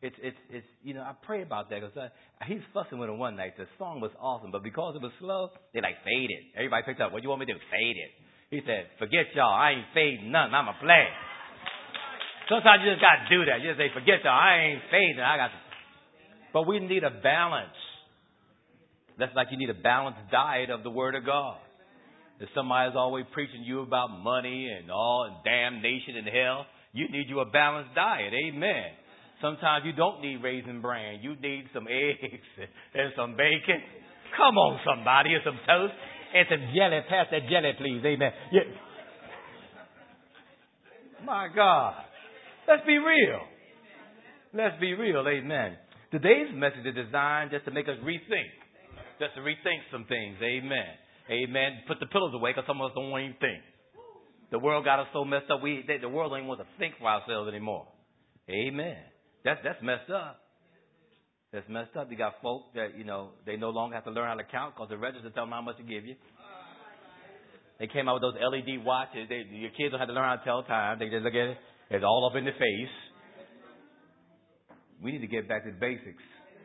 I pray about that because he's fussing with him one night. The song was awesome, but because it was slow, they like fade it. Everybody picked up. What do you want me to do? Fade it. He said, forget y'all. I ain't fading nothing. I'm a play. Sometimes you just got to do that. You just say, forget y'all. I ain't fading. But we need a balance. That's like you need a balanced diet of the Word of God. If somebody's always preaching to you about money and all and damnation and hell, you need you a balanced diet. Amen. Sometimes you don't need Raisin Bran. You need some eggs and some bacon. Come on, somebody. And some toast and some jelly. Pass that jelly, please. Amen. Yeah. My God. Let's be real. Let's be real. Amen. Today's message is designed just to make us rethink. Just to rethink some things. Amen. Amen. Put the pillows away because some of us don't want to even think. The world got us so messed up. The world don't even want to think for ourselves anymore. Amen. That's messed up. That's messed up. You got folk that, they no longer have to learn how to count because the register tell them how much to give you. They came out with those LED watches. Your kids don't have to learn how to tell time. They just look at it. It's all up in the face. We need to get back to the basics.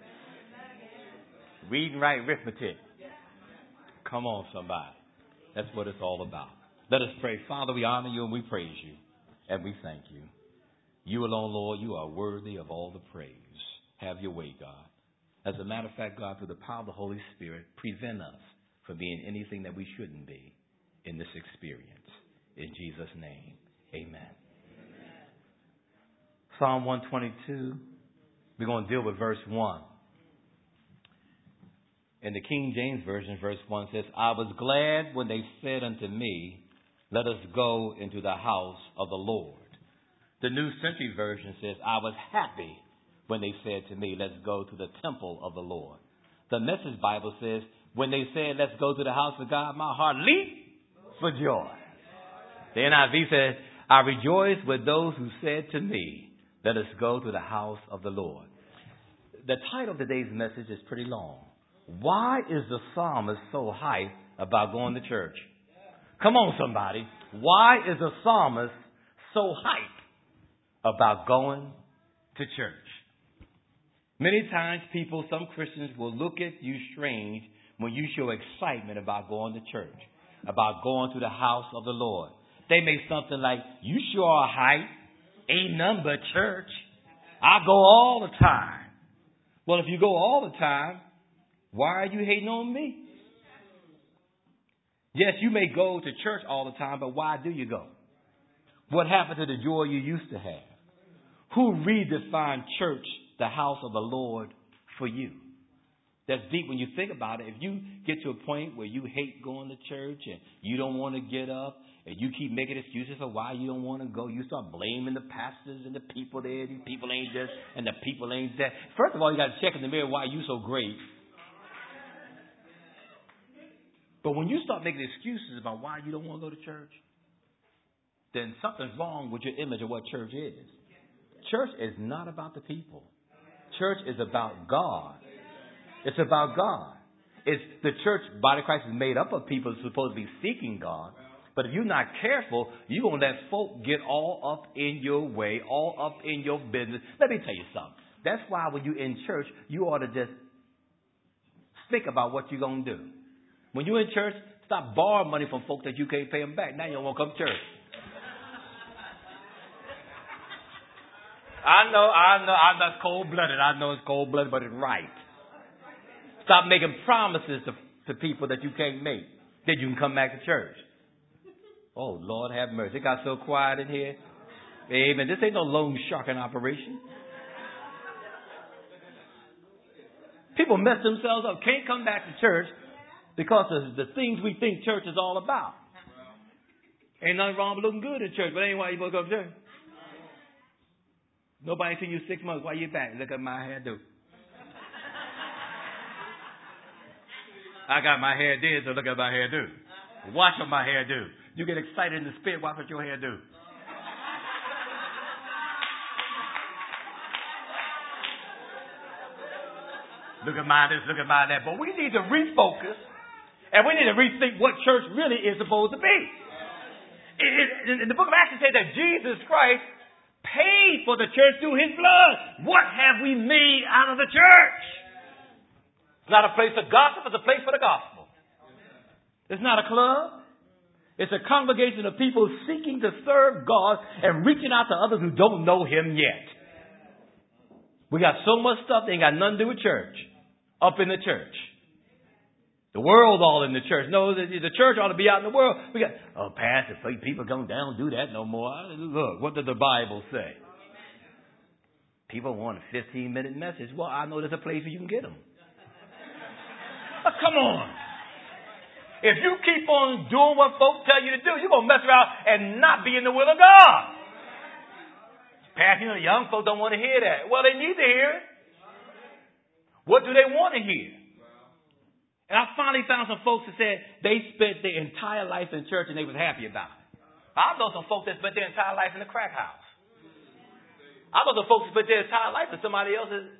Read and write arithmetic. Come on, somebody. That's what it's all about. Let us pray. Father, we honor you and we praise you. And we thank you. You alone, Lord, you are worthy of all the praise. Have your way, God. As a matter of fact, God, through the power of the Holy Spirit, prevent us from being anything that we shouldn't be in this experience. In Jesus' name, amen. Psalm 122, we're going to deal with verse 1. In the King James Version, verse 1 says, I was glad when they said unto me, let us go into the house of the Lord. The New Century Version says, I was happy when they said to me, let's go to the temple of the Lord. The Message Bible says, when they said, let's go to the house of God, my heart leaped for joy. The NIV says, I rejoice with those who said to me, let us go to the house of the Lord. The title of today's message is pretty long. Why is the psalmist so hyped about going to church? Come on, somebody. Why is the psalmist so hyped about going to church? Many times some Christians will look at you strange when you show excitement about going to church, about going to the house of the Lord. They may something like, you sure are hyped. Ain't none but church. I go all the time. Well, if you go all the time, why are you hating on me? Yes, you may go to church all the time, but why do you go? What happened to the joy you used to have? Who redefined church, the house of the Lord, for you? That's deep when you think about it. If you get to a point where you hate going to church and you don't want to get up and you keep making excuses for why you don't want to go, you start blaming the pastors and the people there. These people ain't this and the people ain't that. First of all, you got to check in the mirror why you so great. But when you start making excuses about why you don't want to go to church, then something's wrong with your image of what church is. Church is not about the people. Church is about God. It's about God. It's the church, body of Christ, is made up of people who are supposed to be seeking God. But if you're not careful, you're going to let folk get all up in your way, all up in your business. Let me tell you something. That's why when you're in church, you ought to just think about what you're going to do. When you're in church, stop borrowing money from folks that you can't pay them back. Now you don't want to come to church. I know, I'm not cold-blooded. I know it's cold-blooded, but it's right. Stop making promises to people that you can't make, that you can come back to church. Oh, Lord have mercy. It got so quiet in here. Amen. This ain't no loan sharking operation. People mess themselves up. Can't come back to church because of the things we think church is all about. Ain't nothing wrong with looking good in church, but ain't why you supposed to go to church. Nobody seen you 6 months. Why you back? Look at my hairdo. I got my hair did, so look at my hairdo. Watch what my hairdo. You get excited in the spirit, watch what your hairdo. Look at my this, look at my that. But we need to refocus, and we need to rethink what church really is supposed to be. In the book of Acts, it says that Jesus Christ paid for the church through his blood. What have we made out of the church? It's not a place of gossip. It's a place for the gospel. It's not a club. It's a congregation of people seeking to serve God and reaching out to others who don't know him yet. We got so much stuff that ain't got nothing to do with church up in the church. The world all in the church. No, the church ought to be out in the world. We got, pastor, people don't do that no more. Look, what did the Bible say? People want a 15-minute message. Well, I know there's a place where you can get them. Come on. If you keep on doing what folks tell you to do, you're going to mess around and not be in the will of God. Pastor, young folks don't want to hear that. Well, they need to hear it. What do they want to hear? And I finally found some folks that said they spent their entire life in church and they was happy about it. I know some folks that spent their entire life in the crack house. I know some folks that spent their entire life in somebody else's,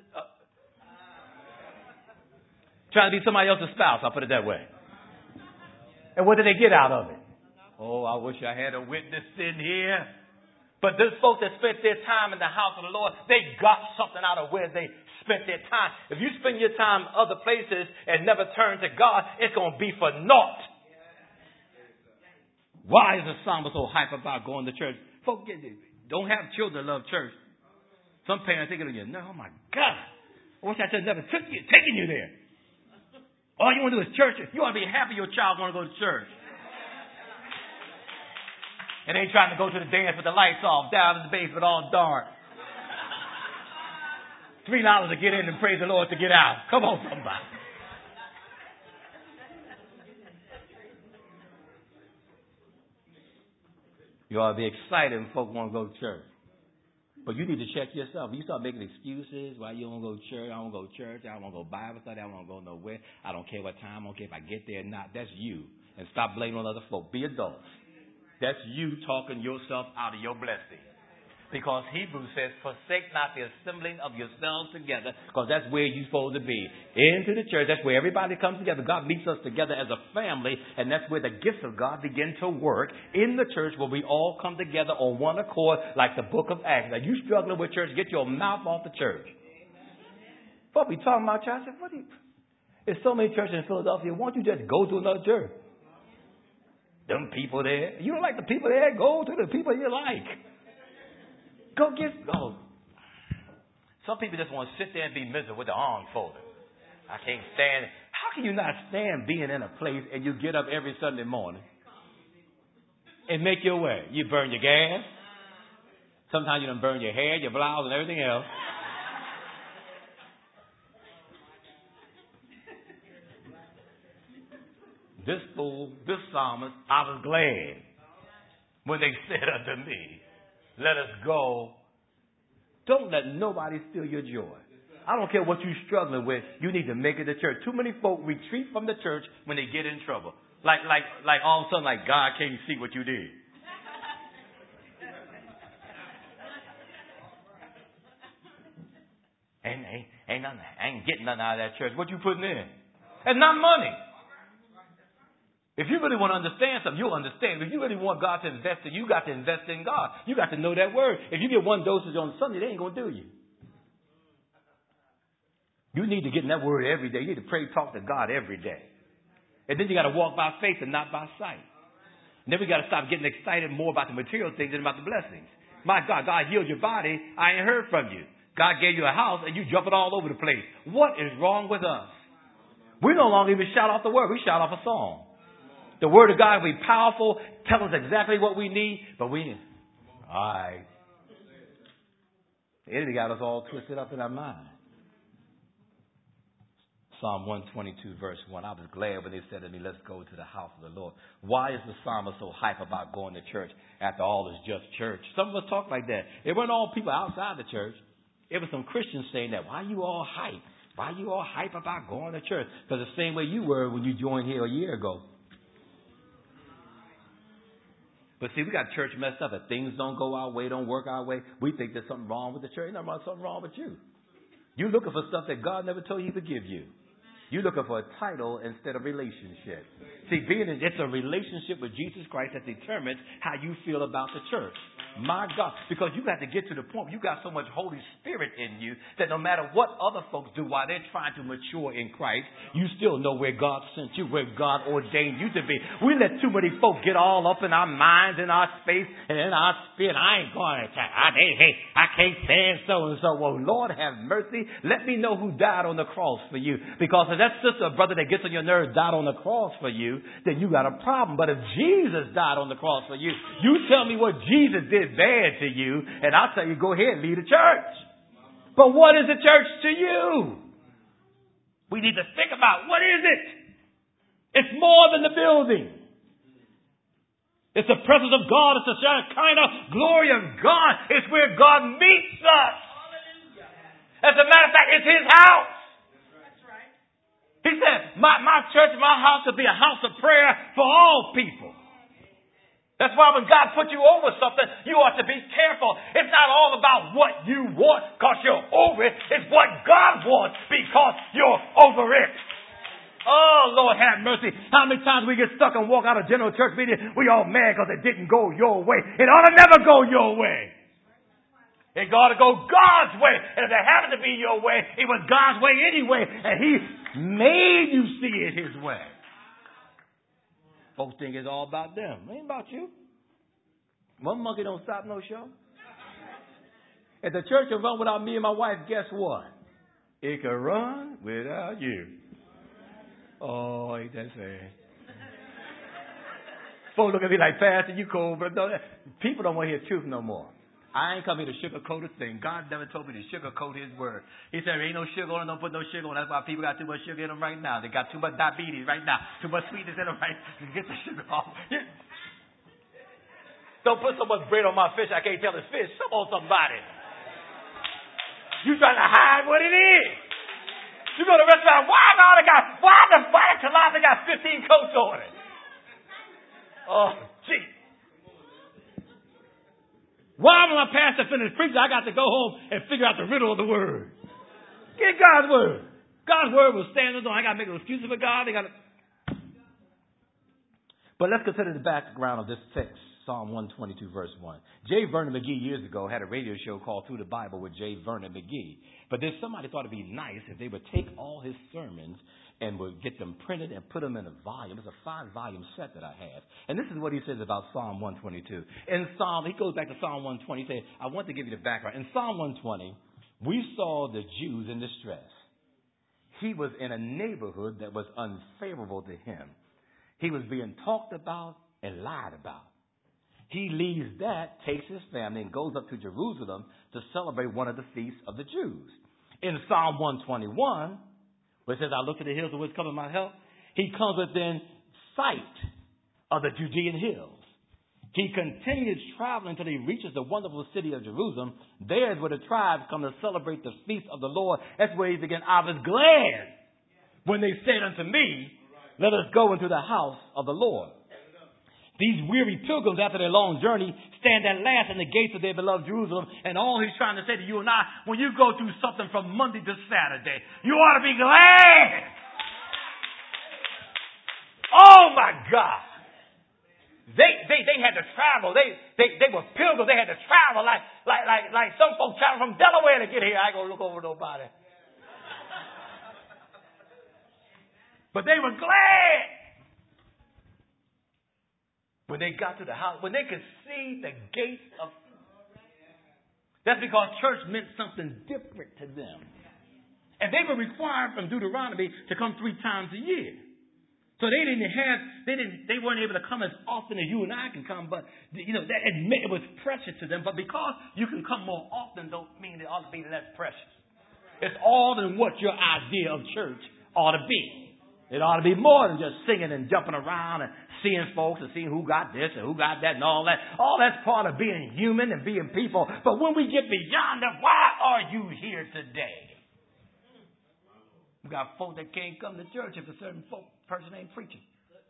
trying to be somebody else's spouse, I'll put it that way. And what did they get out of it? Oh, I wish I had a witness in here. But those folks that spent their time in the house of the Lord, they got something out of where they spent their time. If you spend your time other places and never turn to God, it's going to be for naught. Why is the psalmist so hype about going to church? Folks don't have children that love church. Some parents think of you, no, oh my God, I wish I should have never taken you there. All you want to do is church. You ought to be happy your child want to go to church. And they trying to go to the dance with the lights off, down in the basement all dark. $3 to get in and praise the Lord to get out. Come on, somebody. You ought to be excited when folk want to go to church. But you need to check yourself. You start making excuses why you don't go to church. I don't go to church. I don't go to Bible study. I don't go nowhere. I don't care what time. I don't care if I get there or not. That's you. And stop blaming on other folk. Be adults. That's you talking yourself out of your blessing. Because Hebrews says, forsake not the assembling of yourselves together, because that's where you're supposed to be. Into the church, that's where everybody comes together. God meets us together as a family, and that's where the gifts of God begin to work. In the church, where we all come together on one accord, like the book of Acts. Now, you struggling with church, get your mouth off the church. What we talking about, church? There's so many churches in Philadelphia. Why don't you just go to another church? Them people there. You don't like the people there? Go to the people you like. Go. Some people just want to sit there and be miserable with their arms folded. I can't stand it. How can you not stand being in a place and you get up every Sunday morning and make your way? You burn your gas. Sometimes you don't burn your hair, your blouse, and everything else. This psalmist, I was glad when they said unto me, let us go. Don't let nobody steal your joy. I don't care what you're struggling with. You need to make it to church. Too many folk retreat from the church when they get in trouble. Like all of a sudden, like God can't see what you did. Ain't getting nothing out of that church. What you putting in? And not money. If you really want to understand something, you'll understand. If you really want God to invest in you, got to invest in God. You got to know that word. If you get one dosage on Sunday, they ain't going to do you. You need to get in that word every day. You need to pray, talk to God every day. And then you got to walk by faith and not by sight. And then we got to stop getting excited more about the material things than about the blessings. My God, God healed your body. I ain't heard from you. God gave you a house and you jumping all over the place. What is wrong with us? We no longer even shout off the word. We shout off a song. The word of God will be powerful, tell us exactly what we need, but all right. The enemy got us all twisted up in our mind. Psalm 122, verse 1. I was glad when they said to me, let's go to the house of the Lord. Why is the psalmist so hype about going to church after all is just church? Some of us talk like that. It weren't all people outside the church. It was some Christians saying that. Why you all hype? Why you all hype about going to church? Because the same way you were when you joined here a year ago. But see, we got church messed up. If things don't go our way, don't work our way, we think there's something wrong with the church. There's something wrong with you. You're looking for stuff that God never told you to give you. You're looking for a title instead of relationship. See, it's a relationship with Jesus Christ that determines how you feel about the church. My God. Because you got to get to the point where you got so much Holy Spirit in you that no matter what other folks do while they're trying to mature in Christ, you still know where God sent you, where God ordained you to be. We let too many folk get all up in our minds, in our space, and in our spirit. I ain't going to I can't stand so and so. Well, Lord have mercy. Let me know who died on the cross for you. Because if that sister or brother that gets on your nerves died on the cross for you, then you got a problem. But if Jesus died on the cross for you, you tell me what Jesus did bad to you, and I'll tell you, go ahead and lead a church. But what is the church to you? We need to think about, what is it? It's more than the building. It's the presence of God. It's the kind of glory of God. It's where God meets us. As a matter of fact, it's His house. He said, my church, my house will be a house of prayer for all people. That's why when God puts you over something, you ought to be careful. It's not all about what you want because you're over it. It's what God wants because you're over it. Oh, Lord, have mercy. How many times we get stuck and walk out of general church meeting, we all mad because it didn't go your way. It ought to never go your way. It ought to go God's way. And if it happened to be your way, it was God's way anyway. And He made you see it His way. Folks think it's all about them. It ain't about you. One monkey don't stop no show. If the church can run without me and my wife, guess what? It can run without you. Oh, ain't that sad? Folks look at me like, Pastor, you cold, but people don't want to hear truth no more. I ain't come here to sugarcoat a thing. God never told me to sugarcoat His word. He said, there ain't no sugar on it, don't put no sugar on it. That's why people got too much sugar in them right now. They got too much diabetes right now. Too much sweetness in them right now. Get the sugar off. Don't put so much bread on my fish I can't tell it's fish. Some on somebody. You trying to hide what it is. You go to the restaurant, why the tilapia got 15 coats on it? Oh, gee. Why, when my pastor finished preaching, I got to go home and figure out the riddle of the word? Get God's word. God's word will stand alone. I got to make an excuse for God. But let's consider the background of this text, Psalm 122, verse 1. J. Vernon McGee years ago had a radio show called Through the Bible with J. Vernon McGee. But then somebody thought it'd be nice if they would take all his sermons and would get them printed and put them in a volume. It's a 5-volume set that I have. And this is what he says about Psalm 122. He goes back to Psalm 120. He said, I want to give you the background. In Psalm 120, we saw the Jews in distress. He was in a neighborhood that was unfavorable to him. He was being talked about and lied about. He leaves that, takes his family, and goes up to Jerusalem to celebrate one of the feasts of the Jews. In Psalm 121, where it says, I look to the hills of which cometh my help, he comes within sight of the Judean hills. He continues traveling until he reaches the wonderful city of Jerusalem. There is where the tribes come to celebrate the feast of the Lord. That's where he began. I was glad when they said unto me, let us go into the house of the Lord. These weary pilgrims, after their long journey, stand at last in the gates of their beloved Jerusalem. And all he's trying to say to you and I, when you go through something from Monday to Saturday, you ought to be glad. Oh, my God. They had to travel. They were pilgrims. They had to travel like some folks travel from Delaware to get here. I ain't going to look over nobody. But they were glad. When they got to the house, when they could see the gates of... That's because church meant something different to them. And they were required from Deuteronomy to come 3 times a year. So they weren't able to come as often as you and I can come, but it was precious to them. But because you can come more often don't mean it ought to be less precious. It's all in what your idea of church ought to be. It ought to be more than just singing and jumping around and seeing folks and seeing who got this and who got that and all that. All that's part of being human and being people. But when we get beyond that, why are you here today? We got folk that can't come to church if a certain person ain't preaching.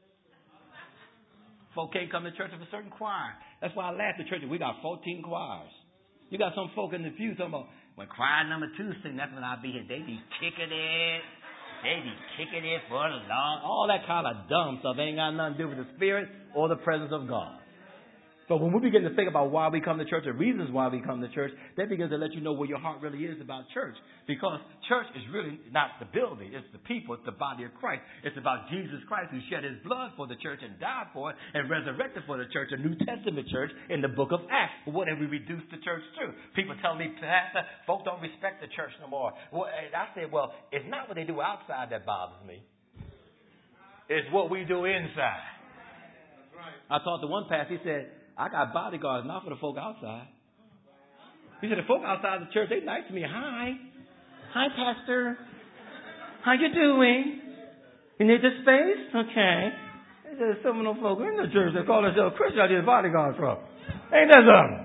Folk can't come to church if a certain choir. That's why I laugh at church. We got 14 choirs. You got some folk in the pew talking about, when choir number 2 sing, that's when I be here. They be kicking it. They be kicking it for long. All that kind of dumb stuff ain't got nothing to do with the Spirit or the presence of God. But when we begin to think about why we come to church, the reasons why we come to church, that begins to let you know where your heart really is about church. Because church is really not the building. It's the people. It's the body of Christ. It's about Jesus Christ who shed his blood for the church and died for it and resurrected for the church, a New Testament church in the book of Acts. But what have we reduced the church to? People tell me, Pastor, folks don't respect the church no more. Well, and I said, well, it's not what they do outside that bothers me. It's what we do inside. I talked to one pastor. He said, I got bodyguards, not for the folk outside. He said, the folk outside the church, they nice to me. Hi. Hi, Pastor. How you doing? You need this space? Okay. He said, some of them folk in the church that call themselves Christian, I need bodyguards from. Ain't that something?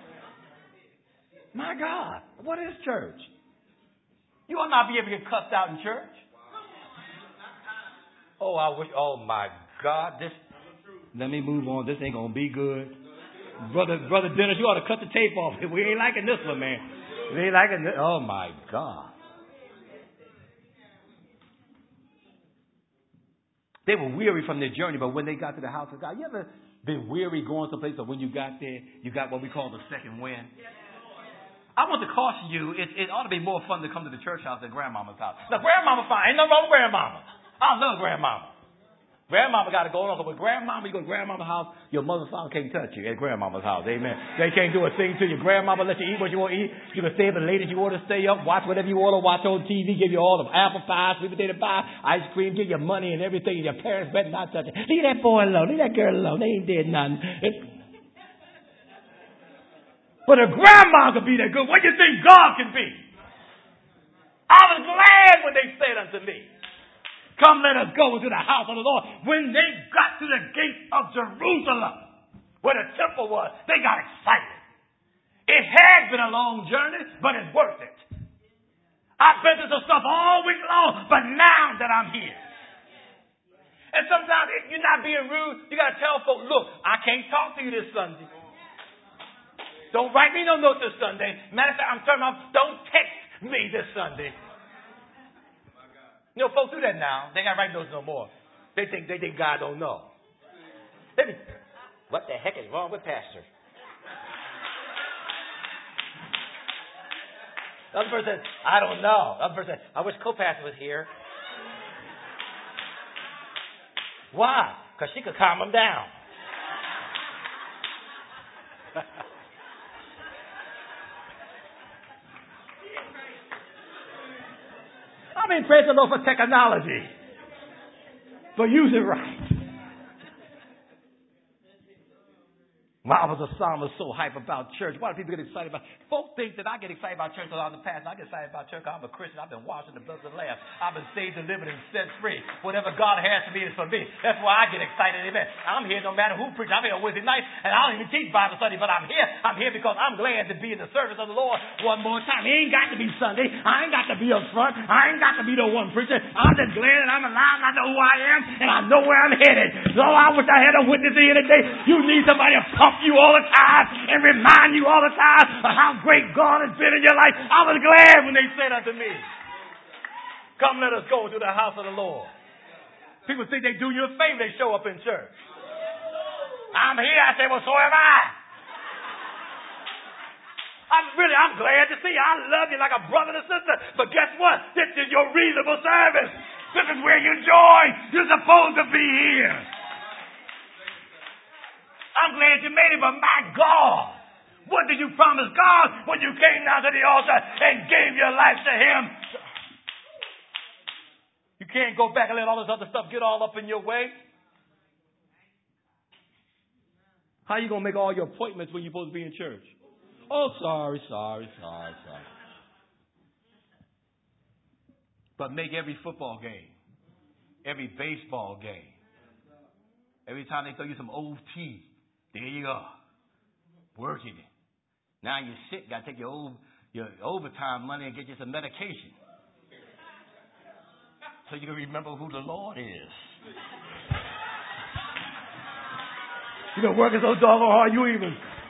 My God, what is church? You will not be able to get cussed out in church. Oh, I wish, oh my God, this. Let me move on. This ain't going to be good. Brother Dennis, you ought to cut the tape off. We ain't liking this one, man. We ain't liking this. Oh, my God. They were weary from their journey, but when they got to the house of God, you ever been weary going someplace, but when you got there, you got what we call the second wind? I want to caution you, it ought to be more fun to come to the church house than grandmama's house. Now, grandmama fine. Ain't nothing wrong with grandmama. I love grandmama. Grandmama got to go on. But grandmama, you go to grandmama's house, your mother and father can't touch you at grandmama's house. Amen. They can't do a thing to you. Grandmama let you eat what you want to eat. You can stay up late if you want to stay up. Watch whatever you want to watch on TV. Give you all the apple pie, sweet potato pie, ice cream. Give you money and everything. And your parents better not touch it. Leave that boy alone. Leave that girl alone. They ain't did nothing. But a grandma could be that good. What do you think God can be? I was glad when they said unto me, come, let us go into the house of the Lord. When they got to the gate of Jerusalem, where the temple was, they got excited. It had been a long journey, but it's worth it. I've been through some stuff all week long, but now that I'm here. And sometimes, if you're not being rude, you got to tell folks, look, I can't talk to you this Sunday. Don't write me no note this Sunday. Matter of fact, I'm turning off, don't text me this Sunday. You know, folks do that now. They got to write notes no more. They think God don't know. What the heck is wrong with Pastor? The other person says, I don't know. The other person says, I wish co-pastor was here. Why? Because she could calm him down. I mean, praise the Lord for technology. But use it right. Why was the psalmist so hype about church? Why do people get excited about it? Folk think that I get excited about church because I'm the pastor. I get excited about church because I'm a Christian. I've been washed in the blood of the Lamb. I've been saved, delivered, and set free. Whatever God has for me is for me. That's why I get excited. Amen. I'm here no matter who preaches. I'm here on Wednesday night, and I don't even teach Bible study, but I'm here. I'm here because I'm glad to be in the service of the Lord one more time. It ain't got to be Sunday. I ain't got to be up front. I ain't got to be the one preacher. I'm just glad that I'm alive. I know who I am, and I know where I'm headed. So I wish I had a witness here today. You need somebody to pump you all the time and remind you all the time of how great God has been in your life. I was glad when they said unto me, come, let us go to the house of the Lord. People think they do you a favor. They show up in church. I'm here. I say, well, so am I. I'm glad to see you. I love you like a brother and sister. But guess what? This is your reasonable service. This is where you join. You're supposed to be here. I'm glad you made it, but my God, what did you promise God when you came down to the altar and gave your life to Him? You can't go back and let all this other stuff get all up in your way. How you going to make all your appointments when you're supposed to be in church? Oh, sorry. But make every football game, every baseball game, every time they throw you some OT, there you go. Working it. Now you're sick, got to take your overtime money and get you some medication. So you can remember who the Lord is. You've been working so doggone hard, you even...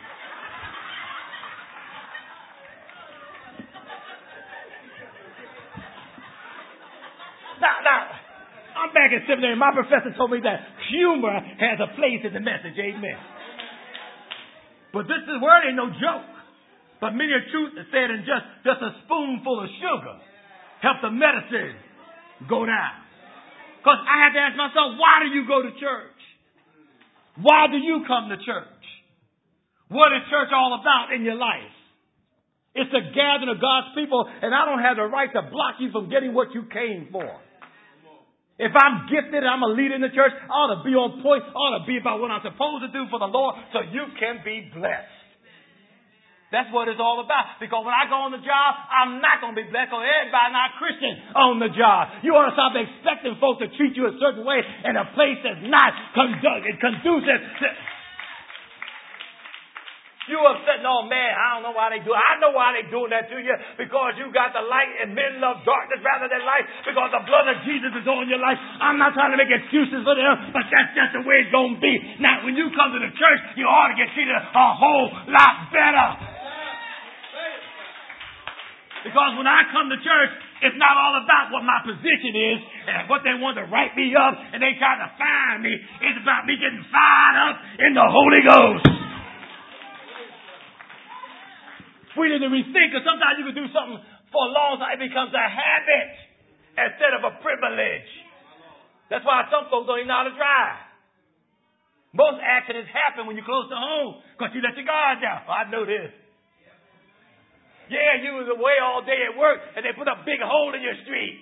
Now, I'm back in seminary. My professor told me that humor has a place in the message. Amen. But this word ain't no joke. But many a truth is said in just a spoonful of sugar help the medicine go down. Because I had to ask myself, why do you go to church? Why do you come to church? What is church all about in your life? It's a gathering of God's people, and I don't have the right to block you from getting what you came for. If I'm gifted and I'm a leader in the church, I ought to be on point. I ought to be about what I'm supposed to do for the Lord so you can be blessed. That's what it's all about. Because when I go on the job, I'm not going to be blessed because everybody not Christian on the job. You ought to stop expecting folks to treat you a certain way in a place that's not conducive to... You upset? No, man, I don't know why they do it. I know why they doing that to you. Because you got the light and men love darkness rather than light. Because the blood of Jesus is on your life. I'm not trying to make excuses for them, but that's just the way it's going to be. Now, when you come to the church, you ought to get treated a whole lot better. Because when I come to church, it's not all about what my position is and what they want to write me up and they try to fire me. It's about me getting fired up in the Holy Ghost. We need to rethink, because sometimes you can do something for a long time, it becomes a habit instead of a privilege. That's why some folks don't even know how to drive. Most accidents happen when you're close to home because you let your guard down. Oh, I know this. Yeah, you was away all day at work and they put a big hole in your street.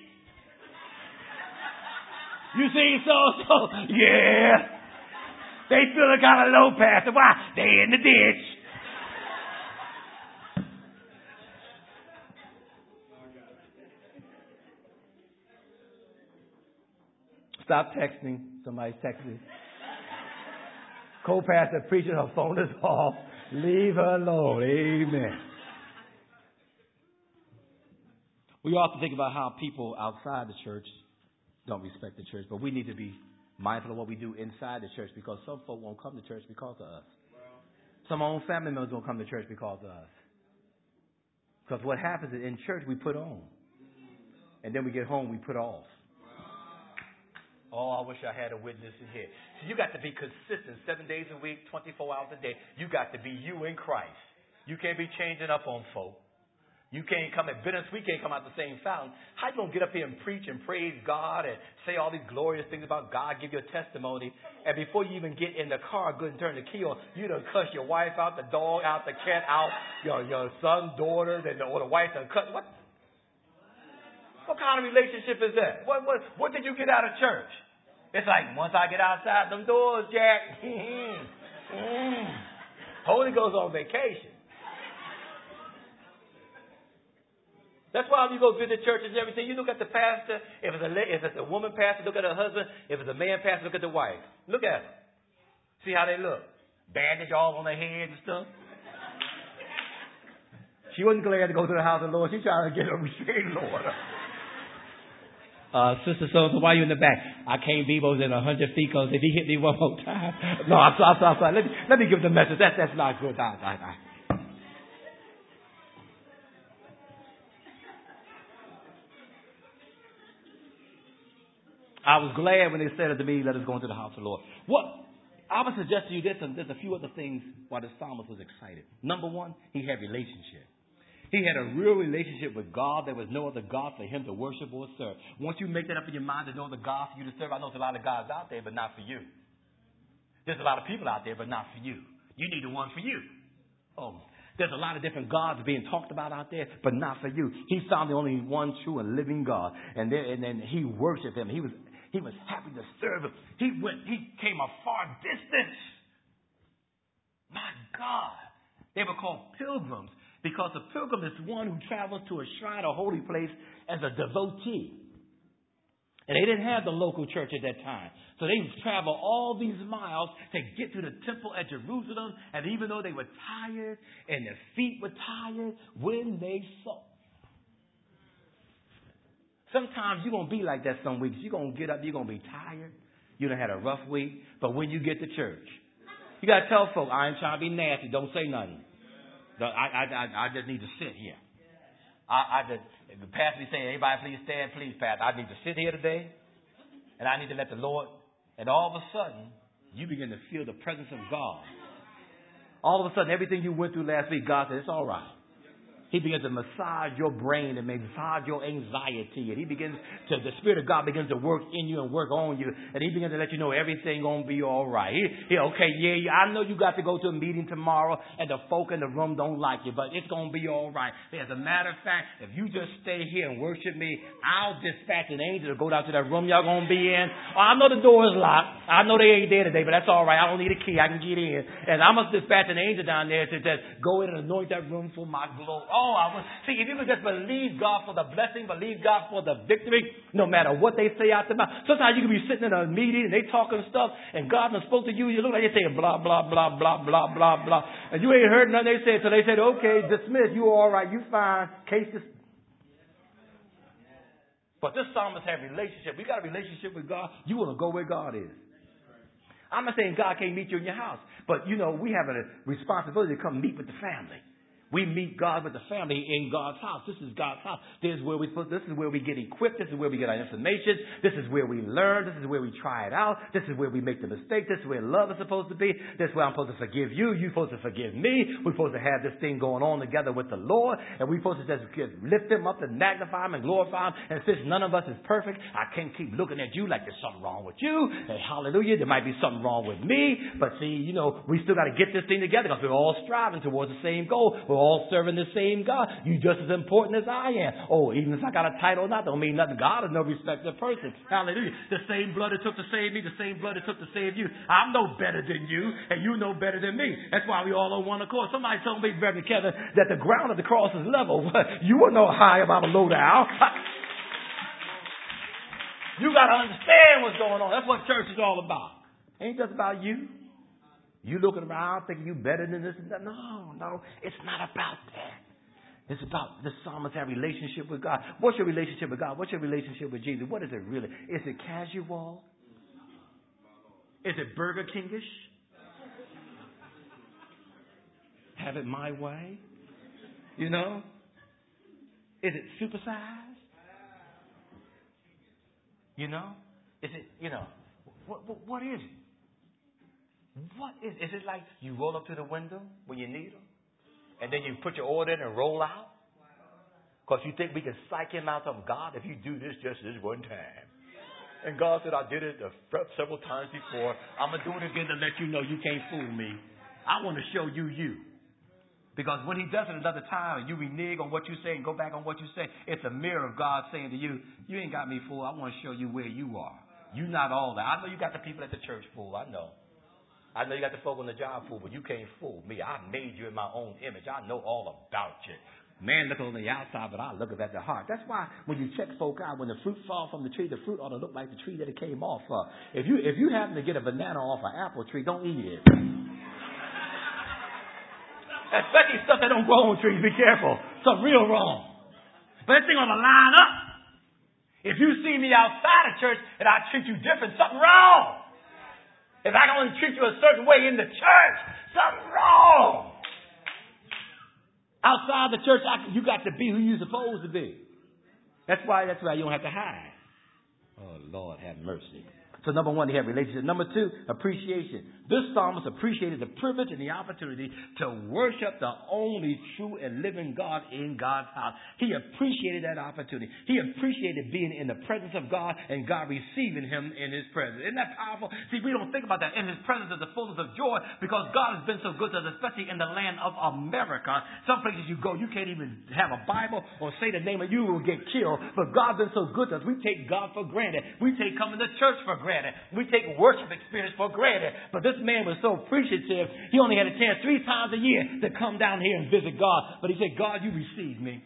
You see so? Yeah. They feeling kind of low pass. Why? They in the ditch. Stop texting. Somebody's texting. Co-pastor preaching, her phone is off. Leave her alone. Amen. We often think about how people outside the church don't respect the church, but we need to be mindful of what we do inside the church, because some folk won't come to church because of us. Some of our own family members won't come to church because of us. Because what happens is in church we put on, and then we get home we put off. Oh, I wish I had a witness in here. So you got to be consistent 7 days a week, 24 hours a day. You got to be you in Christ. You can't be changing up on folk. You can't come at bitterness. We can't come out the same fountain. How you going to get up here and preach and praise God and say all these glorious things about God, give you a testimony, and before you even get in the car, go and turn the key on, you done cuss your wife out, the dog out, the cat out, your son, daughter, or the wife done cut. What kind of relationship is that? What did you get out of church? It's like, once I get outside them doors, Jack, Holy Ghost on vacation. That's why when you go visit churches and everything, you look at the pastor. If it's a woman pastor, look at her husband. If it's a man pastor, look at the wife. Look at them. See how they look. Bandage all on their head and stuff. She wasn't glad to go to the house of the Lord. She's trying to get a restraining order. Sister so why are you in the back? I can't be more than 100 feet because if he hit me one more time. No, I'm sorry. Let me give the message. That's not good. I was glad when they said unto me, let us go into the house of the Lord. What I would suggest to you, there's a few other things why the psalmist was excited. Number one, he had relationship. He had a real relationship with God. There was no other God for him to worship or serve. Once you make that up in your mind, there's no other God for you to serve. I know there's a lot of gods out there, but not for you. There's a lot of people out there, but not for you. You need the one for you. Oh, there's a lot of different gods being talked about out there, but not for you. He found the only one true and living God, and then he worshipped him. He was happy to serve him. He came a far distance. My God, they were called pilgrims. Because a pilgrim is one who travels to a shrine or holy place as a devotee. And they didn't have the local church at that time. So they would travel all these miles to get to the temple at Jerusalem. And even though they were tired and their feet were tired, when they saw. Sometimes you're going to be like that some weeks. You're going to get up, you're going to be tired. You done had a rough week. But when you get to church, you got to tell folks, I ain't trying to be nasty. Don't say nothing. I just need to sit here. The pastor be saying, everybody please stand, please, Pastor. I need to sit here today, and I need to let the Lord, and all of a sudden, you begin to feel the presence of God. All of a sudden, everything you went through last week, God said, it's all right. He begins to massage your brain and massage your anxiety. And the Spirit of God begins to work in you and work on you. And He begins to let you know everything going to be all right. I know you got to go to a meeting tomorrow and the folk in the room don't like you, but it's going to be all right. As a matter of fact, if you just stay here and worship me, I'll dispatch an angel to go down to that room y'all going to be in. I know the door is locked. I know they ain't there today, but that's all right. I don't need a key. I can get in. And I must dispatch an angel down there to just go in and anoint that room for my glory. See, if you would just believe God for the blessing, believe God for the victory, no matter what they say out their mouth. Sometimes you can be sitting in a meeting and they talking stuff, and God done spoke to you, you look like they saying blah, blah, blah, blah, blah, blah, blah. And you ain't heard nothing they said, so they said, okay, dismiss, you all right, you fine, case dismissed. But this psalmist had a relationship. We got a relationship with God. You want to go where God is. I'm not saying God can't meet you in your house, but we have a responsibility to come meet with the family. We meet God with the family in God's house. This is God's house. This is where we get equipped. This is where we get our information. This is where we learn. This is where we try it out. This is where we make the mistake. This is where love is supposed to be. This is where I'm supposed to forgive you. You're supposed to forgive me. We're supposed to have this thing going on together with the Lord. And we're supposed to just lift Him up and magnify Him and glorify Him. And since none of us is perfect, I can't keep looking at you like there's something wrong with you. And hallelujah, there might be something wrong with me. But see, we still got to get this thing together because we're all striving towards the same goal. We're all serving the same God. You just as important as I am. Oh, even if I got a title or not, don't mean nothing. God is no respecter of person. Hallelujah. The same blood it took to save me, the same blood it took to save you. I'm no better than you, and you no better than me. That's why we all on one accord. Somebody told me, Reverend Kevin, that the ground of the cross is level. You were no high about a low down. You got to understand what's going on. That's what church is all about. Ain't just about you. You looking around thinking you better than this and that. No. It's not about that. It's about the psalmist have a relationship with God. What's your relationship with God? What's your relationship with Jesus? What is it really? Is it casual? Is it Burger Kingish? Have it my way? Is it supersized? Is it, what is it? What is it like you roll up to the window when you need them? And then you put your order in and roll out? Because you think we can psych Him out of God if you do this just this one time. And God said, I did it several times before. I'm going to do it again to let you know you can't fool me. I want to show you. Because when He does it another time and you renege on what you say and go back on what you say, it's a mirror of God saying to you, you ain't got me fooled. I want to show you where you are. You're not all that. I know you got the people at the church fooled. I know you got the folk on the job fool, but you can't fool me. I made you in my own image. I know all about you. Man look on the outside, but I look at the heart. That's why when you check folk out, when the fruit falls from the tree, the fruit ought to look like the tree that it came off of. If you happen to get a banana off an apple tree, don't eat it. Especially stuff that don't grow on trees. Be careful. Something real wrong. But that thing ought to line up. If you see me outside of church and I treat you different, something wrong. If I don't treat you a certain way in the church, something wrong. Outside the church, you got to be who you're supposed to be. That's why you don't have to hide. Oh, Lord, have mercy. So number one, he had relationship. Number two, appreciation. This psalmist appreciated the privilege and the opportunity to worship the only true and living God in God's house. He appreciated that opportunity. He appreciated being in the presence of God and God receiving him in his presence. Isn't that powerful? See, we don't think about that. In his presence is the fullness of joy because God has been so good to us, especially in the land of America. Some places you go, you can't even have a Bible or say the name of you will get killed. But God's been so good to us. We take God for granted. We take coming to church for granted. We take worship experience for granted. But this man was so appreciative, he only had a chance 3 times a year to come down here and visit God. But he said, God, you received me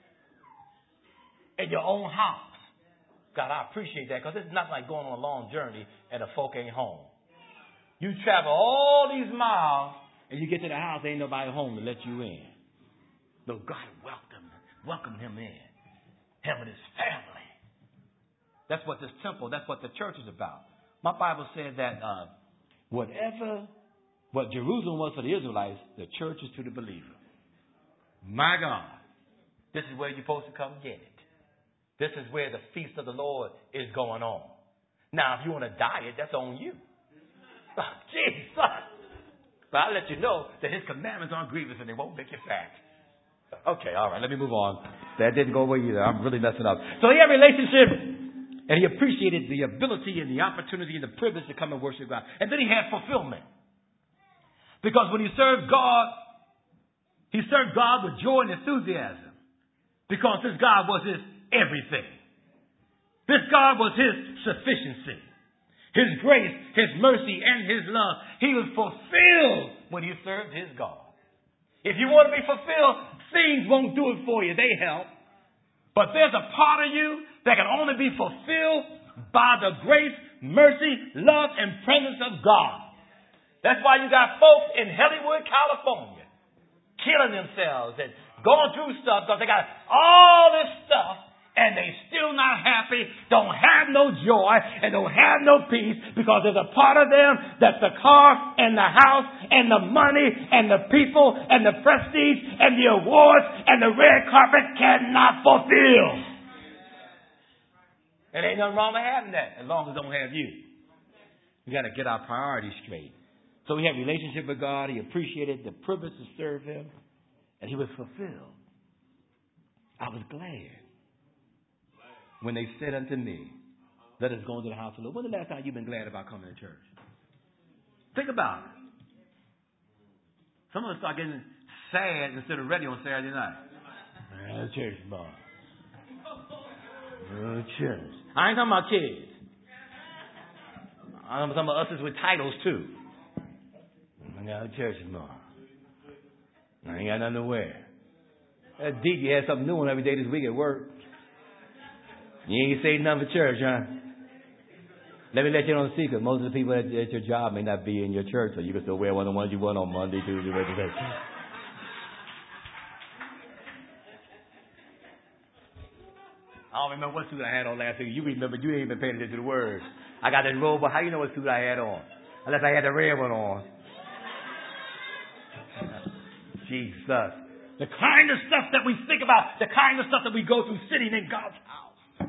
in your own house. God, I appreciate that because it's not like going on a long journey and the folk ain't home. You travel all these miles and you get to the house, ain't nobody home to let you in. No, God welcomed him in. Him and his family. That's what this temple, that's what the church is about. My Bible said that what Jerusalem was for the Israelites, the church is to the believer. My God. This is where you're supposed to come get it. This is where the feast of the Lord is going on. Now, if you want to diet, that's on you. Oh, Jesus. But I'll let you know that his commandments aren't grievous and they won't make you fat. Okay, all right, let me move on. That didn't go away either. I'm really messing up. So he had a relationship, and he appreciated the ability and the opportunity and the privilege to come and worship God. And then he had fulfillment. Because when he served God with joy and enthusiasm. Because this God was his everything. This God was his sufficiency. His grace, his mercy, and his love. He was fulfilled when he served his God. If you want to be fulfilled, things won't do it for you. They help. But there's a part of you that can only be fulfilled by the grace, mercy, love, and presence of God. That's why you got folks in Hollywood, California, killing themselves and going through stuff because they got all this stuff and they still not happy, don't have no joy, and don't have no peace because there's a part of them that the car and the house and the money and the people and the prestige and the awards and the red carpet cannot fulfill. And ain't nothing wrong with having that as long as it don't have you. We got to get our priorities straight. So he had a relationship with God. He appreciated the privilege to serve him. And he was fulfilled. I was glad when they said unto me, let us go into the house of the Lord. When's the last time you've been glad about coming to church? Think about it. Some of us start getting sad instead of ready on Saturday night. Church, boy. Church. I ain't talking about kids. I'm talking about us with titles too. I got a church tomorrow. I ain't got nothing to wear. That's deep. You had something new on every day this week at work. You ain't say nothing for church, huh? Let me let you know the secret. Most of the people at your job may not be in your church, so you can still wear one of the ones you wore on Monday, Tuesday, Wednesday. I don't remember what suit I had on last week. You remember, you ain't even paying attention to the words. I got that robe, but how you know what suit I had on? Unless I had the red one on. Jesus. The kind of stuff that we think about, the kind of stuff that we go through sitting in God's house.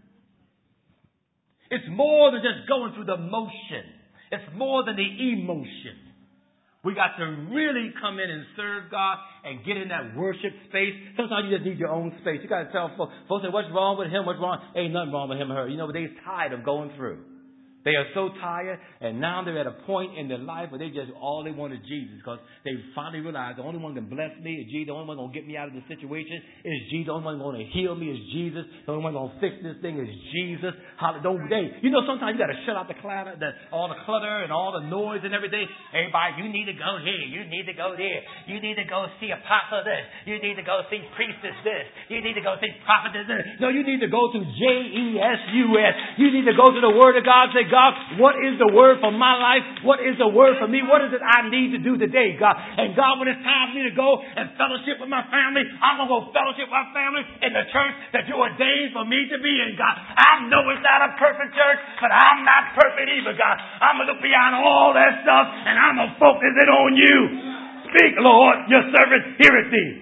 It's more than just going through the motion. It's more than the emotion. We got to really come in and serve God and get in that worship space. Sometimes you just need your own space. You got to tell folks say, what's wrong with him? What's wrong? Ain't nothing wrong with him or her. You know, they're tired of going through. They are so tired, and now they're at a point in their life where they just, all they want is Jesus, because they finally realize the only one that can bless me is Jesus. The only one going to get me out of this situation is Jesus. The only one going to heal me is Jesus. The only one going to fix this thing is Jesus. You know, sometimes you got to shut out the clutter, all the clutter and all the noise and everything. Everybody, you need to go here. You need to go there. You need to go see apostle this. You need to go see priestess this. You need to go see prophetess this. No, you need to go to JESUS. You need to go to the Word of God and say, God, what is the word for my life? What is the word for me? What is it I need to do today, God? And God, when it's time for me to go and fellowship with my family, I'm going to go fellowship with my family in the church that you ordained for me to be in, God. I know it's not a perfect church, but I'm not perfect either, God. I'm going to look beyond all that stuff, and I'm going to focus it on you. Speak, Lord, your servant heareth thee.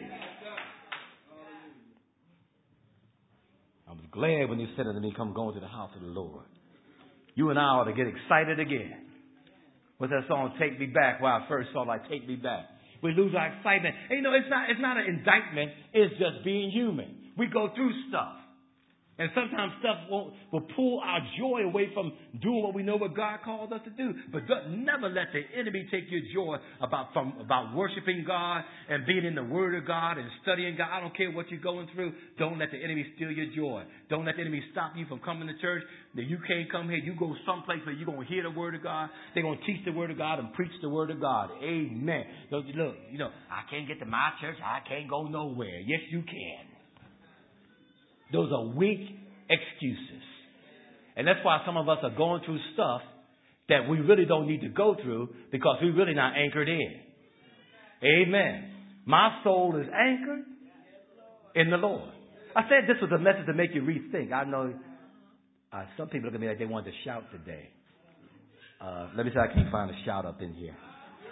I was glad when you said unto me, come going to the house of the Lord. You and I ought to get excited again. What's that song, Take Me Back? Well, I first saw like Take Me Back. We lose our excitement. And you know, it's not an indictment. It's just being human. We go through stuff. And sometimes stuff will pull our joy away from doing what we know what God called us to do. But never let the enemy take your joy about worshiping God and being in the Word of God and studying God. I don't care what you're going through. Don't let the enemy steal your joy. Don't let the enemy stop you from coming to church. That you can't come here. You go someplace where you're going to hear the Word of God. They're going to teach the Word of God and preach the Word of God. Amen. Look, I can't get to my church. I can't go nowhere. Yes, you can. Those are weak excuses. And that's why some of us are going through stuff that we really don't need to go through because we're really not anchored in. Amen. My soul is anchored in the Lord. I said this was a message to make you rethink. I know some people look at me like they want to shout today. Let me see if I can find a shout up in here.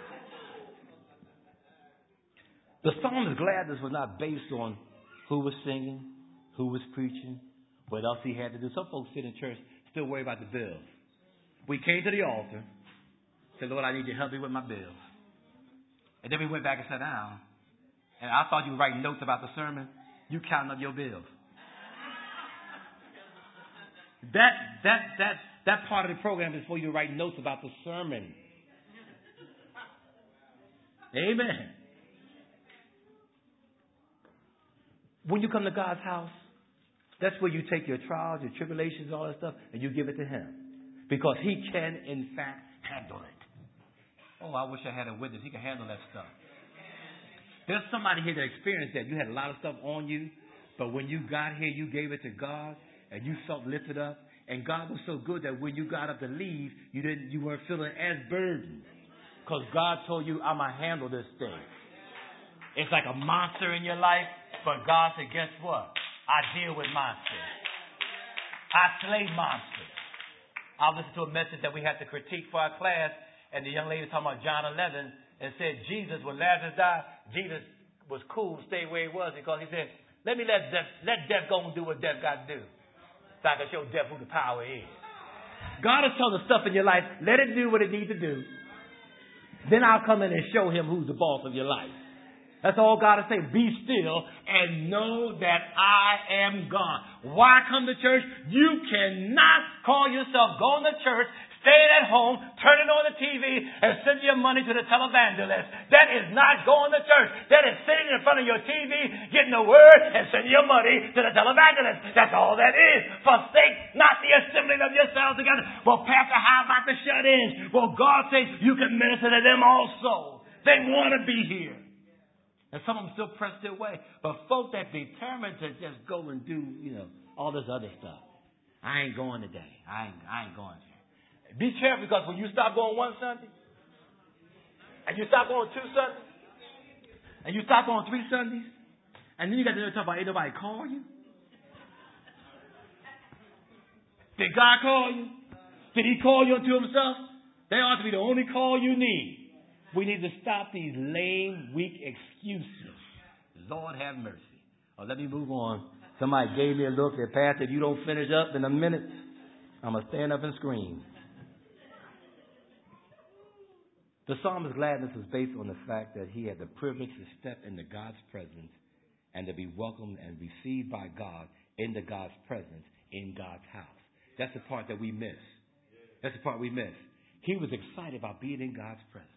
The psalmist's gladness was not based on who was singing, who was preaching, what else he had to do. Some folks sit in church, still worry about the bills. We came to the altar, said, Lord, I need you to help me with my bills. And then we went back and sat down. And I thought you were writing notes about the sermon. You counting up your bills. That part of the program is for you to write notes about the sermon. Amen. When you come to God's house, that's where you take your trials, your tribulations, all that stuff, and you give it to Him. Because He can, in fact, handle it. Oh, I wish I had a witness. He can handle that stuff. There's somebody here that experienced that. You had a lot of stuff on you, but when you got here, you gave it to God, and you felt lifted up. And God was so good that when you got up to leave, you weren't feeling as burdened. Because God told you, I'm going to handle this thing. It's like a monster in your life, but God said, guess what? I deal with monsters. I slay monsters. I listened to a message that we had to critique for our class, and the young lady was talking about John 11 and said, Jesus, when Lazarus died, Jesus was cool, stayed where he was, because he said, let death go and do what death got to do. So I can show death who the power is. God is telling the stuff in your life, let it do what it needs to do. Then I'll come in and show him who's the boss of your life. That's all God is saying. Be still and know that I am God. Why come to church? You cannot call yourself going to church, staying at home, turning on the TV, and sending your money to the televangelist. That is not going to church. That is sitting in front of your TV, getting the word, and sending your money to the televangelist. That's all that is. Forsake not the assembling of yourselves together. Well, Pastor, how about the shut-ins? Well, God says you can minister to them also. They want to be here. And some of them still press their way. But folk that determined to just go and do, all this other stuff. I ain't going today. I ain't going there. Be careful, because when you stop going one Sunday, and you stop going 2 Sundays, and you stop going 3 Sundays, and then you got to talk about ain't nobody call you. Did God call you? Did He call you unto Himself? They ought to be the only call you need. We need to stop these lame, weak excuses. Lord have mercy. Oh, let me move on. Somebody gave me a look that, Pastor, if you don't finish up in a minute, I'm going to stand up and scream. The psalmist's gladness was based on the fact that he had the privilege to step into God's presence and to be welcomed and received by God into God's presence in God's house. That's the part that we miss. That's the part we miss. He was excited about being in God's presence.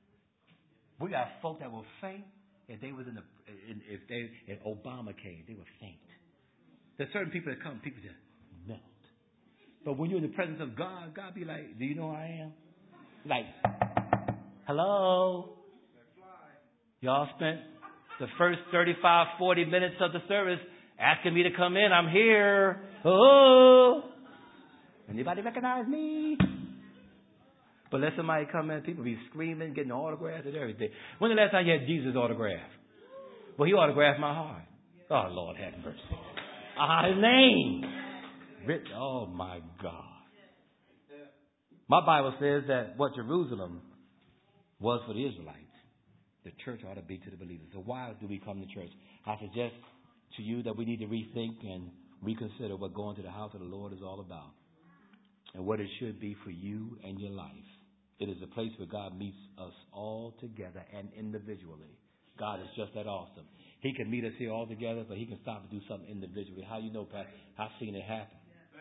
We got folk that will faint if they was if Obama came, they would faint. There's certain people that come, people just melt. But when you're in the presence of God, God be like, do you know who I am? Like, hello? Y'all spent the first 35, 40 minutes of the service asking me to come in. I'm here. Oh, anybody recognize me? But let somebody come in, people be screaming, getting autographs and everything. When the last time you had Jesus autograph? Well, He autographed my heart. Oh, Lord have mercy. His name. Oh, my God. My Bible says that what Jerusalem was for the Israelites, the church ought to be to the believers. So why do we come to church? I suggest to you that we need to rethink and reconsider what going to the house of the Lord is all about and what it should be for you and your life. It is a place where God meets us all together and individually. God is just that awesome. He can meet us here all together, but He can stop and do something individually. How you know, Pastor? I've seen it happen.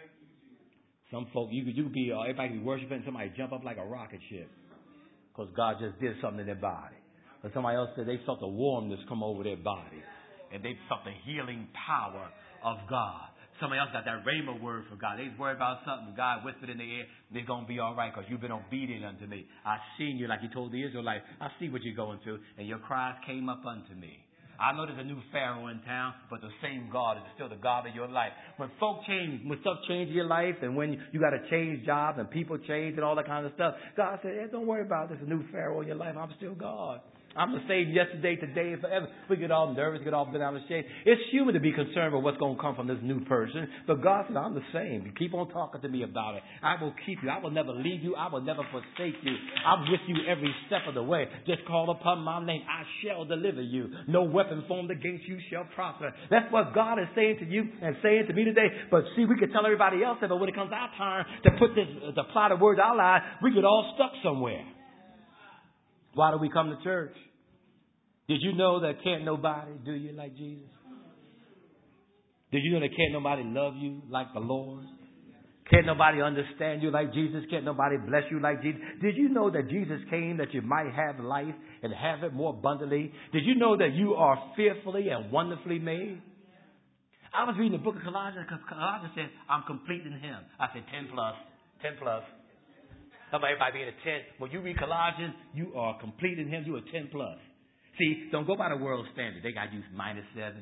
Some folk, you could be, everybody could be worshiping, and somebody jump up like a rocket ship because God just did something in their body. But somebody else said they felt a warmness come over their body, and they felt the healing power of God. Somebody else got that rhema word from God. They worried about something. God whispered in the ear, they're going to be all right because you've been obedient unto me. I seen you like He told the Israelites. I see what you're going through, and your cries came up unto me. I know there's a new Pharaoh in town, but the same God is still the God of your life. When folk change, when stuff changes in your life, and when you got to change jobs and people change and all that kind of stuff, God said, hey, don't worry about it. There's a new Pharaoh in your life. I'm still God. I'm the same yesterday, today, and forever. We get all nervous, get all bent out of shape. It's human to be concerned with what's going to come from this new person. But God said, I'm the same. You keep on talking to me about it. I will keep you. I will never leave you. I will never forsake you. I'm with you every step of the way. Just call upon my name. I shall deliver you. No weapon formed against you shall prosper. That's what God is saying to you and saying to me today. But see, we could tell everybody else that, but when it comes our turn to put this, to apply the words out loud, we get all stuck somewhere. Why do we come to church? Did you know that can't nobody do you like Jesus? Did you know that can't nobody love you like the Lord? Can't nobody understand you like Jesus? Can't nobody bless you like Jesus? Did you know that Jesus came that you might have life and have it more abundantly? Did you know that you are fearfully and wonderfully made? I was reading the book of Colossians because Colossians says, I'm complete in him. I said 10 plus, 10 plus. Everybody being a 10. When you read Colossians, you are complete in him. You are 10 plus. See, don't go by the world standard. They got to use -7,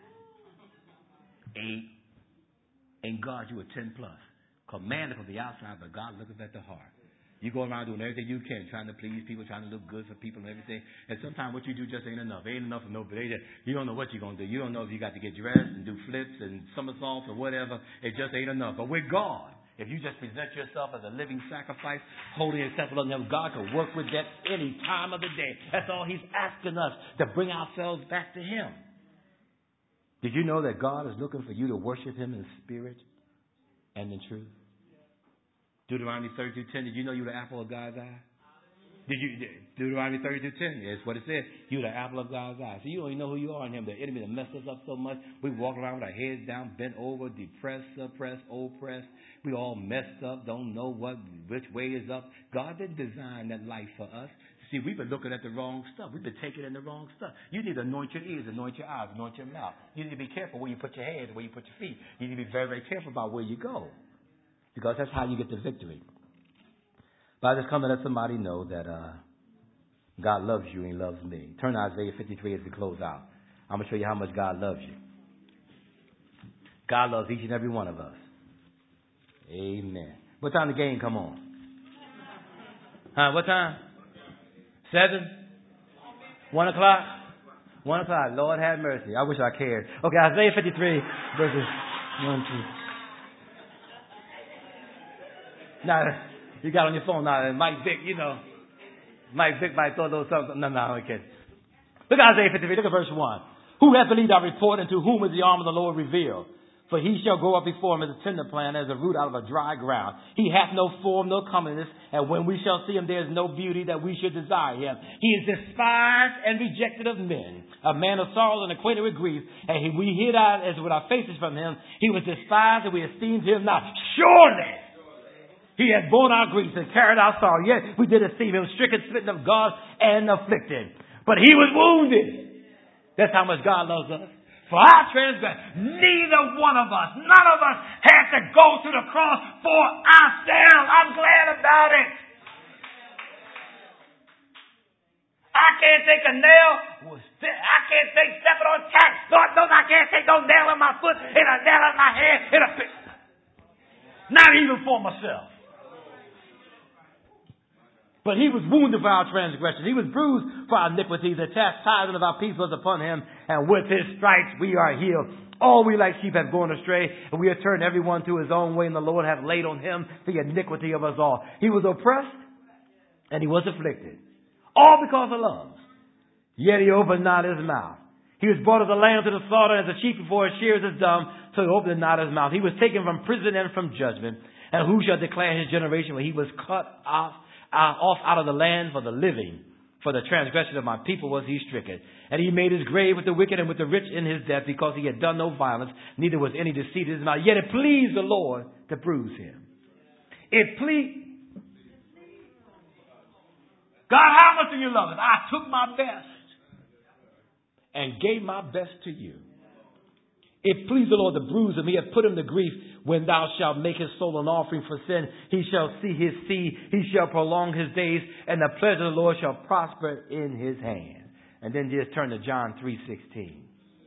8. In God, you are 10 plus. Commanded from the outside, but God looketh at the heart. You go around doing everything you can, trying to please people, trying to look good for people and everything. And sometimes what you do just ain't enough. It ain't enough for nobody. You don't know what you're going to do. You don't know if you got to get dressed and do flips and somersaults or whatever. It just ain't enough. But with God, if you just present yourself as a living sacrifice, holy and acceptable unto Him, God can work with that any time of the day. That's all He's asking us, to bring ourselves back to Him. Did you know that God is looking for you to worship Him in spirit and in truth? Deuteronomy 32:10. Did you know you're the apple of God's eye? Deuteronomy 32:10. That's what it says. You're the apple of God's eye. So you don't even know who you are in Him. The enemy that messed us up so much. We walk around with our heads down, bent over, depressed, suppressed, oppressed. We all messed up. Don't know which way is up. God didn't design that life for us. See, we've been looking at the wrong stuff. We've been taking in the wrong stuff. You need to anoint your ears, anoint your eyes, anoint your mouth. You need to be careful where you put your hands, where you put your feet. You need to be very, very careful about where you go, because that's how you get the victory. But I just come to let somebody know that God loves you and He loves me. Turn to Isaiah 53 as we close out. I'm going to show you how much God loves you. God loves each and every one of us. Amen. What time the game come on? What time? 7? 1 o'clock? 1 o'clock. Lord have mercy. I wish I cared. Okay, Isaiah 53 verses 1, 2. Now, you got on your phone now, Mike Vick, Mike Vick might throw a little something. No, okay. Look at Isaiah 53, look at verse 1. Who hath believed our report, and to whom is the arm of the Lord revealed? For he shall grow up before him as a tender plant, as a root out of a dry ground. He hath no form, no comeliness, and when we shall see him, there is no beauty that we should desire him. He is despised and rejected of men, a man of sorrows and acquainted with grief, and we hid out as with our faces from him. He was despised, and we esteemed him not. Surely He has borne our griefs and carried our sorrow. Yet we did esteem him stricken, smitten of God, and afflicted. But he was wounded. That's how much God loves us. For our transgression, neither one of us, none of us had to go to the cross for ourselves. I'm glad about it. I can't take a nail. I can't take stepping on tacks. Lord knows I can't take no nail in my foot and a nail in my hand. Not even for myself. But he was wounded for our transgressions. He was bruised for our iniquities. The chastisement of our peace was upon him. And with his stripes we are healed. All we like sheep have gone astray. And we have turned everyone to his own way. And the Lord hath laid on him the iniquity of us all. He was oppressed and he was afflicted. All because of love. Yet he opened not his mouth. He was brought as a lamb to the slaughter, as a sheep before his shearers is dumb. So he opened not his mouth. He was taken from prison and from judgment. And who shall declare his generation when he was cut off out of the land for the living? For the transgression of my people was he stricken. And he made his grave with the wicked and with the rich in his death, because he had done no violence, neither was any deceit in his mouth. Yet it pleased the Lord to bruise him. It pleased. God, how much do you love us? I took my best and gave my best to you. It pleased the Lord to bruise him. He hath put him to grief. When thou shalt make his soul an offering for sin, he shall see his seed. He shall prolong his days, and the pleasure of the Lord shall prosper in his hand. And then just turn to John 3:16.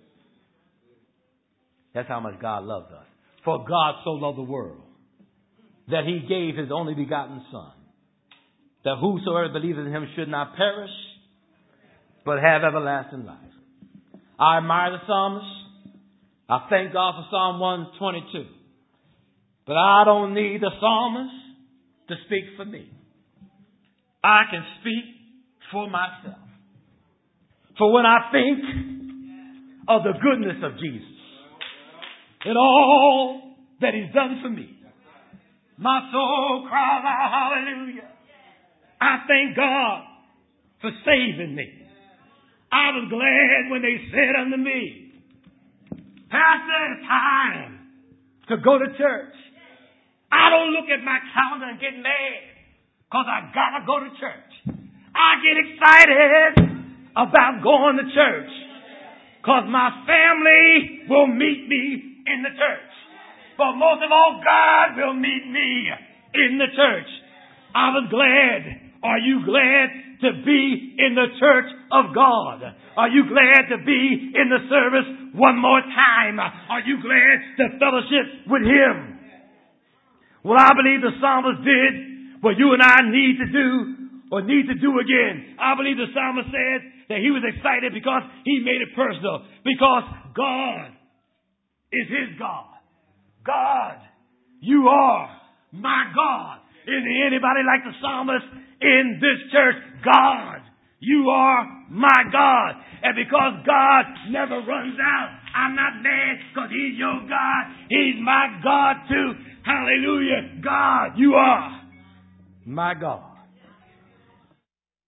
That's how much God loves us. For God so loved the world that he gave his only begotten Son, that whosoever believeth in him should not perish, but have everlasting life. I admire the psalmist. I thank God for Psalm 122. But I don't need the psalmist to speak for me. I can speak for myself. For when I think of the goodness of Jesus and all that he's done for me, my soul cries out, hallelujah. I thank God for saving me. I was glad when they said unto me, Pastor, it's time to go to church. I don't look at my calendar and get mad because I got to go to church. I get excited about going to church because my family will meet me in the church. But most of all, God will meet me in the church. I was glad. Are you glad to be in the church of God? Are you glad to be in the service one more time? Are you glad to fellowship with Him? Well, I believe the psalmist did what you and I need to do or need to do again. I believe the psalmist said that he was excited because he made it personal. Because God is his God. God, you are my God. Is there anybody like the psalmist in this church? God, you are my God. And because God never runs out, I'm not mad because He's your God. He's my God too. Hallelujah. God, you are my God.